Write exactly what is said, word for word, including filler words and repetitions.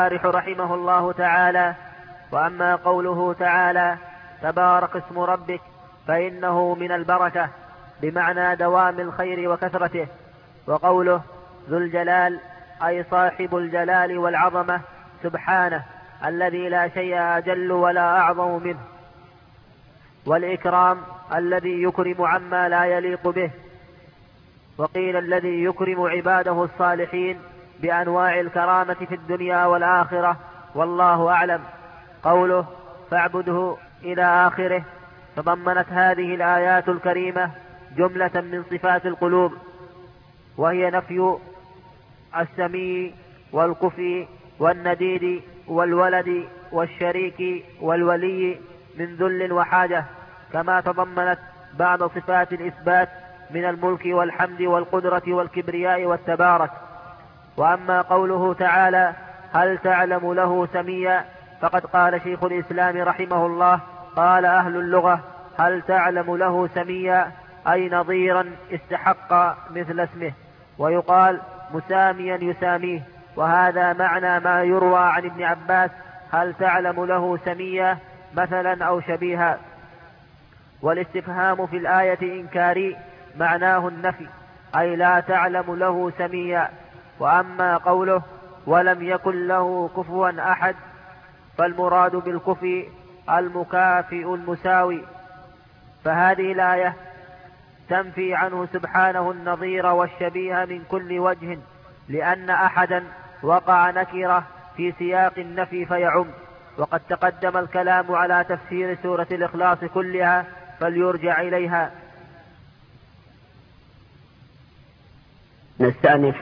رحمه الله تعالى: وأما قوله تعالى تبارك اسم ربك فإنه من البركة بمعنى دوام الخير وكثرته. وقوله ذو الجلال أي صاحب الجلال والعظمة سبحانه الذي لا شيء أجل ولا أعظم منه. والإكرام الذي يكرم عما لا يليق به. وقيل الذي يكرم عباده الصالحين بأنواع الكرامة في الدنيا والآخرة، والله أعلم. قوله فاعبده إلى آخره تضمنت هذه الآيات الكريمة جملة من صفات القلوب، وهي نفي السمي والكفي والنديد والولد والشريك والولي من ذل وحاجة، كما تضمنت بعض صفات الإثبات من الملك والحمد والقدرة والكبرياء والتبارك. وأما قوله تعالى هل تعلم له سميا، فقد قال شيخ الإسلام رحمه الله: قال أهل اللغة هل تعلم له سميا أي نظيرا استحق مثل اسمه، ويقال مساميا يساميه. وهذا معنى ما يروى عن ابن عباس: هل تعلم له سميا مثلا أو شبيها. والاستفهام في الآية إنكاري معناه النفي، أي لا تعلم له سميا. وأما قوله ولم يكن له كفوا أحد، فالمراد بالكفي المكافئ المساوي، فهذه الآية تنفي عنه سبحانه النظير والشبيه من كل وجه، لأن أحدا وقع نكرة في سياق النفي فيعم. وقد تقدم الكلام على تفسير سورة الإخلاص كلها، فليرجع إليها. نستأنف